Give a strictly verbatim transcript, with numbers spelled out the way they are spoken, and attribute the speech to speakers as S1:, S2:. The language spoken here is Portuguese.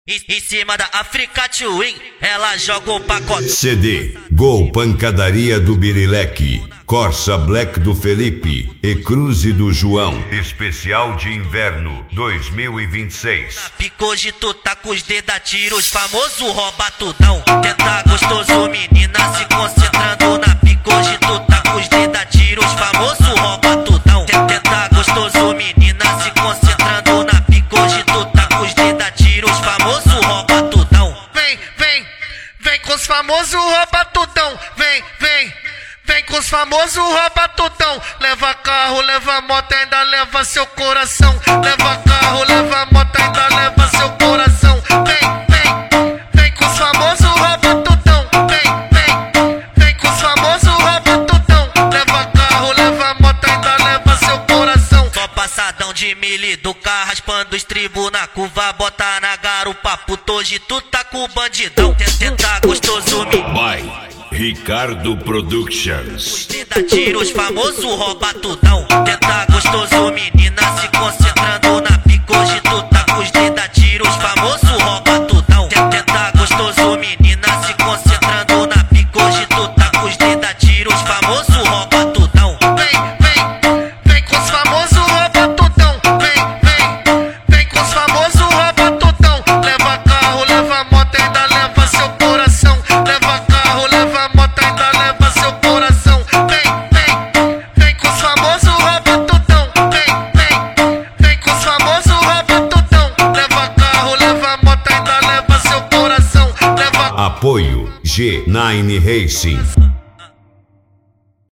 S1: Em, em cima da Africa Twin, ela joga o pacote.
S2: C D, Gol Pancadaria do Birileque, Corsa Black do Felipe e Cruze do João. Especial de Inverno dois mil e vinte e seis.
S1: Picoji, tu tá com os dedos a tiros, famoso rouba tudão. Tenta gostoso, menina se concentrando na picoji, tu tá com os dedos a tiros, famoso rouba tudão. Tenta gostoso, menina se concentrando na picoji, tu tá com os dedos a tiros, famoso rouba tudão.
S3: Vem, vem, vem com os famosos rouba tudão. Vem, vem, vem com os famosos rouba tudão. Leva carro, leva moto, ainda leva seu coração. Leva carro, leva moto, ainda leva seu coração. Vem, vem, vem com os famosos rouba tudão. Vem, vem, vem com os famosos rouba tudão. Leva carro, leva moto, ainda leva seu coração.
S1: Só passadão de mili do carro, raspando os tribos na curva, bota na garupa, puto, hoje tu tá com o bandidão. Tenta gostoso, me
S2: Vai, Ricardo Productions.
S1: dá tiros, famoso rouba tudão. Tenta gostoso, menina se concentrando na picoji, tu tá com os dedos a tiros, famoso rouba tudão. Tenta gostoso, menina se concentrando na picoji, tu tá com os dedos a tiros, famoso rouba tudão.
S3: Vem, vem, vem com os famosos rouba tudão. Vem, vem, vem com os famosos rouba tudão. Leva carro, leva moto, ainda leva seu coração. Leva carro, leva moto, ainda leva seu coração. Vem, vem, vem com os famosos rouba tudão. Vem, vem, vem com os famosos rouba tudão. Leva carro, leva moto, ainda leva seu coração. Leva
S2: Apoio G nove Racing.